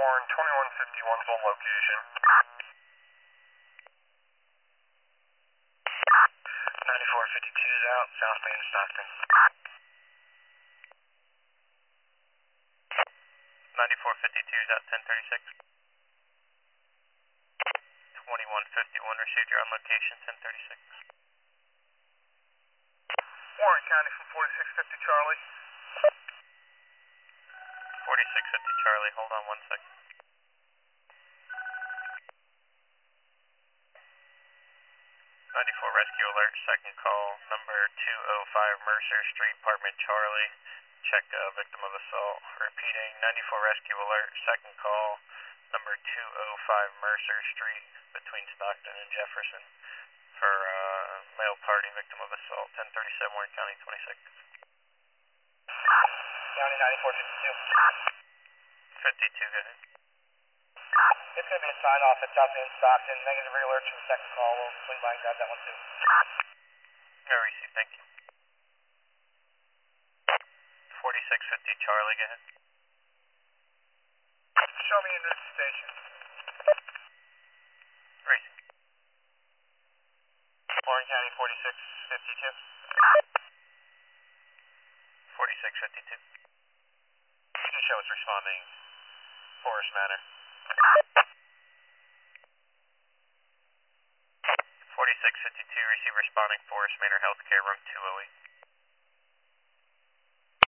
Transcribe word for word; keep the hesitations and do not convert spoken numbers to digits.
Warren, twenty-one fifty-one's on location. ninety-four fifty-two's out, South Main, Stockton. ninety-four fifty-two's out, ten thirty-six. twenty-one fifty-one received, you're on location, ten thirty-six. Warren County from forty-six fifty Charlie. forty-six fifty Charlie, hold on one second. ninety-four rescue alert, second call, number two oh five Mercer Street, apartment Charlie. Check uh, victim of assault. Repeating, ninety-four rescue alert, second call, number two oh five Mercer Street, between Stockton and Jefferson, for uh, male party victim of assault, ten thirty-seven Warren County, twenty-six. County ninety-four fifty-two. fifty-two, go ahead. It's going to be a sign off at South Main, Stockton. Negative re-alert from the second call. We'll swing by and grab that one too. No receive, thank you. forty-six fifty Charlie, go ahead. Show me into the station. Racing. Warren County forty-six fifty-two. forty-six fifty-two. You can show us responding Forest Manor. forty-six fifty-two, receive responding Forest Manor Healthcare, room two oh eight.